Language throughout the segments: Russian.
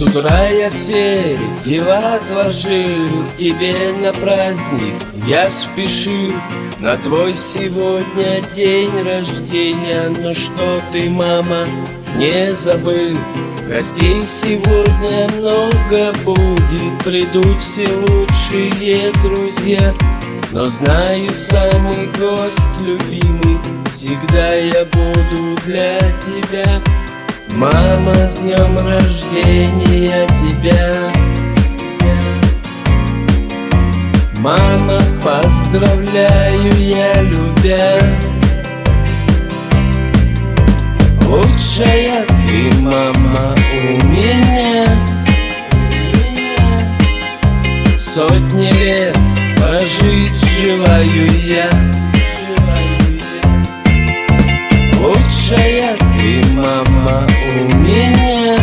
С утра я все дела отложил к тебе на праздник. Я спешил на твой сегодня день рождения. Но что ты, мама, не забыл? Гостей сегодня много будет, придут все лучшие друзья. Но знаю, самый гость любимый всегда я буду для тебя. Мама, с днем рождения тебя! Мама, поздравляю я, любя. Лучшая ты, мама, у меня. Сотни лет прожить желаю я. Лучшая ты, мама, у меня.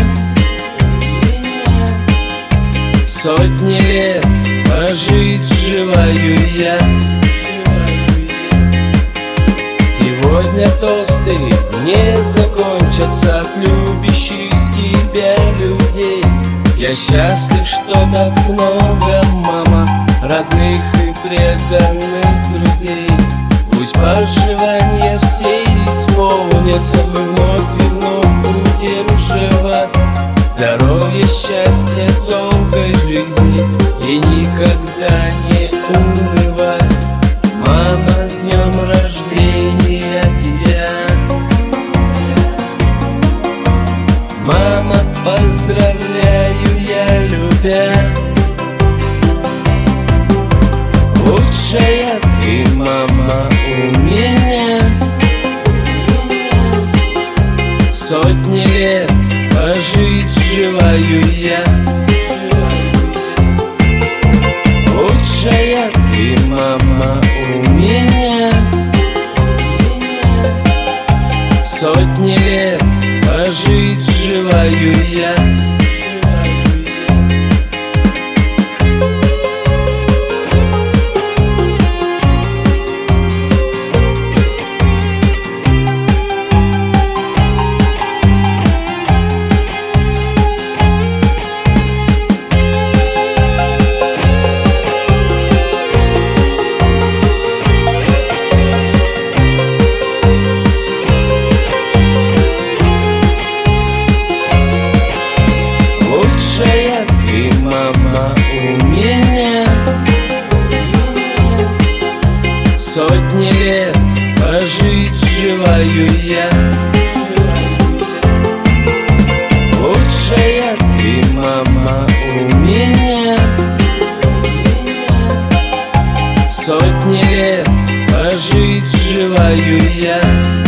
Сотни лет прожить желаю я. Сегодня тосты не закончатся от любящих тебя людей. Я счастлив, что так много, мама, родных и преданных друзей. Пусть пожелания все исполнятся, мы вновь и вновь будем жива. Здоровья, счастья, долгой жизни и никогда не унывать. Мама, с днем рождения тебя! Мама, поздравляю я, любя. Лучшая ты, мама, у меня. Сотни лет прожить желаю я. Лучшая ты, мама, у меня. Сотни лет прожить желаю я. Лучшая ты, мама, у меня. Сотни лет прожить желаю я. Лучшая ты, мама, у меня. Сотни лет прожить желаю я.